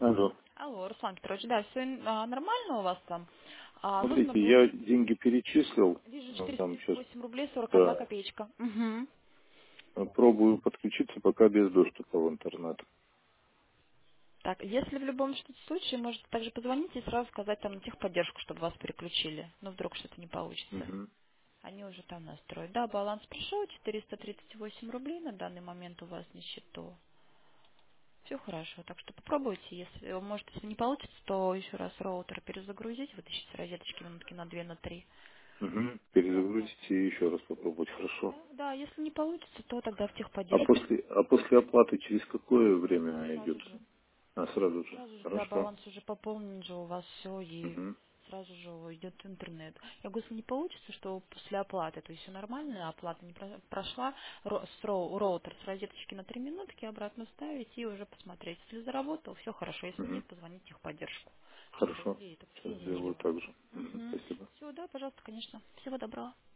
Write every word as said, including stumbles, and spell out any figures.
Алло. Алло, Руслан Петрович, да, все нормально у вас там? А, нужно Смотрите, будет, я деньги перечислил, вижу, ну, четыреста там тридцать сейчас, восемь рублей сорок одна да, копеечка. Угу. пробую подключиться пока без доступа в интернет. Так, если в любом что- случае, можете также позвонить и сразу сказать там на техподдержку, чтобы вас переключили. Ну, вдруг что-то не получится. Мгм. Они уже там настроят. Да, баланс пришел, четыреста тридцать восемь рублей на данный момент у вас на счету. Все хорошо, так что попробуйте. Если, может, если не получится, то еще раз роутер перезагрузить, вытащить с розеточки минутки на две, на три. Мгм. И опять. Перезагрузите и еще раз попробовать, хорошо. Да, да, если не получится, то тогда в А техподдержку. после, а после оплаты через какое время Сразу идет? же. А, сразу же. Сразу же, да, Хорошо. баланс уже пополнен же у вас все, и Мгм. сразу же идет интернет. Я говорю, если не получится, что после оплаты, то есть все нормально, оплата не про- прошла, ро- с роу- роутер с розеточки на три минутки обратно ставить и уже посмотреть. Если заработал, все хорошо. Если нет, Мгм. позвонить в техподдержку, чтобы Хорошо. вывели это- все Сейчас деньги сделаю у вас. так же. Мгм. Угу. Спасибо. Все, да, пожалуйста, конечно. Всего доброго.